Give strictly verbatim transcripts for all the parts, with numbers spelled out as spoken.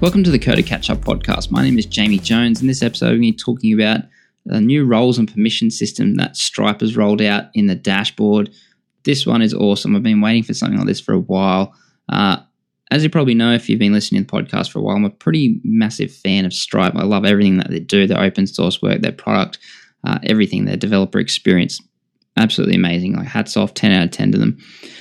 Welcome to the Coder Catch Up podcast. My name is Jamie Jones. In this episode, we're going to be talking about a new roles and permission system that Stripe has rolled out in the dashboard. This one is awesome. I've been waiting for something like this for a while. Uh, as you probably know, if you've been listening to the podcast for a while, I'm a pretty massive fan of Stripe. I love everything that they do, their open source work, their product, uh, everything, their developer experience. Absolutely amazing. Like hats off, ten out of ten to them.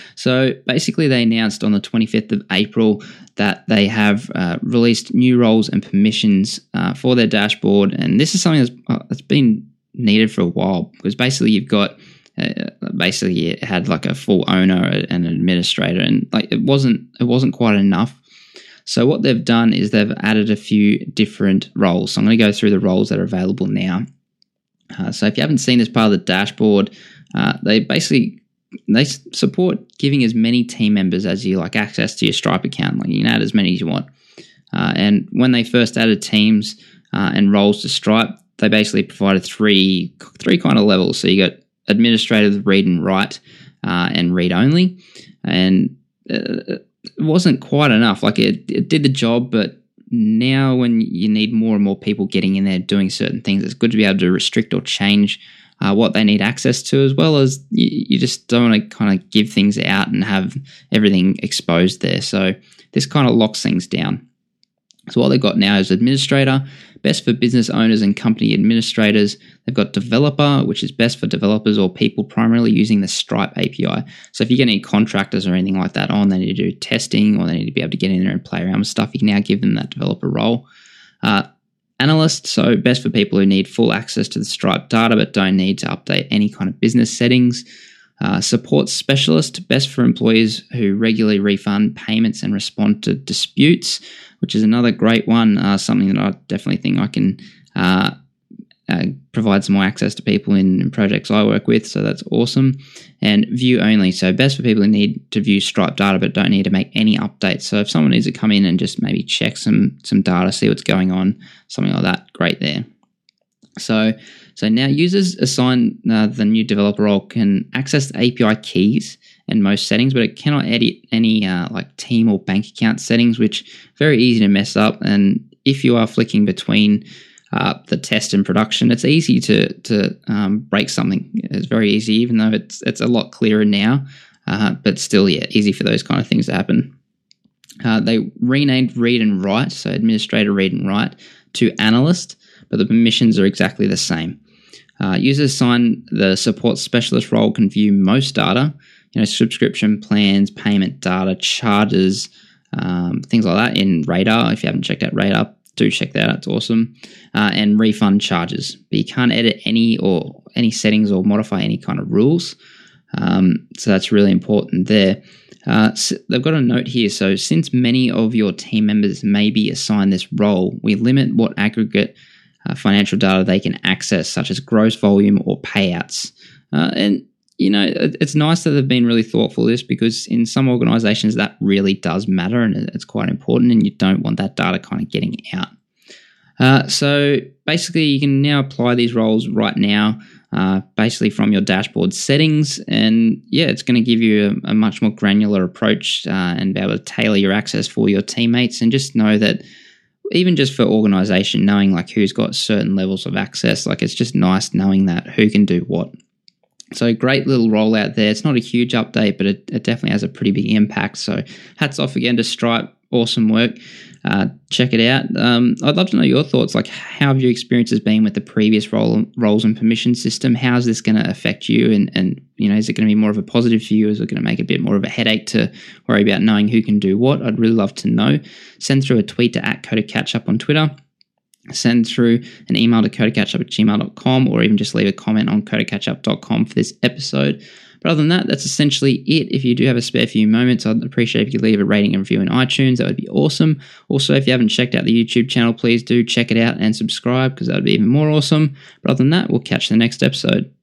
So basically they announced on the twenty-fifth of April that they have uh, released new roles and permissions uh, for their dashboard. And this is something that's, uh, that's been needed for a while, because basically you've got, uh, basically it had like a full owner and an administrator, and like it wasn't, it wasn't quite enough. So what they've done is they've added a few different roles. So I'm going to go through the roles that are available now. Uh, so if you haven't seen this part of the dashboard, uh, they basically they support giving as many team members as you like access to your Stripe account. Like you can add as many as you want. Uh, and when they first added teams uh, and roles to Stripe, they basically provided three three kind of levels. So you got administrative, read and write, uh, and read only. And uh, it wasn't quite enough. Like it, it did the job, but now when you need more and more people getting in there doing certain things, it's good to be able to restrict or change Uh, what they need access to, as well as you, you just don't want to kind of give things out and have everything exposed there. So this kind of locks things down. So what they've got now is administrator, best for business owners and company administrators. They've got developer, which is best for developers or people primarily using the Stripe A P I. So if you get any contractors or anything like that on, they need to do testing or they need to be able to get in there and play around with stuff, you can now give them that developer role. Uh, Analyst, so best for people who need full access to the Stripe data but don't need to update any kind of business settings. Uh, support specialist, best for employees who regularly refund payments and respond to disputes, which is another great one, uh, something that I definitely think I can uh, uh, provide some more access to people in, in projects I work with, so that's awesome. And view only, so best for people who need to view Stripe data but don't need to make any updates. So if someone needs to come in and just maybe check some some data, see what's going on, something like that, great there. So so now users assigned uh, the new developer role can access the A P I keys and most settings, but it cannot edit any uh, like team or bank account settings, which very easy to mess up. And if you are flicking between Uh, the test and production, it's easy to to um, break something. It's very easy, even though it's it's a lot clearer now. Uh, but still, yeah, easy for those kind of things to happen. Uh, they renamed read and write, so administrator read and write, to analyst, but the permissions are exactly the same. Uh, users assigned the support specialist role can view most data, you know, subscription plans, payment data, charges, um, things like that in Radar. If you haven't checked out Radar, do check that out, it's awesome. Uh, and refund charges, but you can't edit any or any settings or modify any kind of rules. Um, so that's really important there. Uh, so they've got a note here. So since many of your team members may be assigned this role, we limit what aggregate uh, financial data they can access, such as gross volume or payouts. Uh, and you know, it's nice that they've been really thoughtful of this, because in some organizations that really does matter and it's quite important, and you don't want that data kind of getting out. Uh, so basically you can now apply these roles right now, uh, basically from your dashboard settings. And yeah, it's going to give you a, a much more granular approach uh, and be able to tailor your access for your teammates. And just know that even just for organization, knowing like who's got certain levels of access, like it's just nice knowing that who can do what. So great little rollout there. It's not a huge update, but it, it definitely has a pretty big impact. So hats off again to Stripe. Awesome work. Uh, check it out. Um, I'd love to know your thoughts. Like, how have your experiences been with the previous role, roles and permission system? How is this going to affect you? And, and, you know, is it going to be more of a positive for you? Is it going to make a bit more of a headache to worry about knowing who can do what? I'd really love to know. Send through a tweet to at CoderCatchup on Twitter. Send through an email to codercatchup at gmail dot com, or even just leave a comment on codercatchup dot com for this episode. But other than that, that's essentially it. If you do have a spare few moments, I'd appreciate if you could leave a rating and review in iTunes. That would be awesome. Also, if you haven't checked out the YouTube channel, please do check it out and subscribe, because that would be even more awesome. But other than that, we'll catch you in the next episode.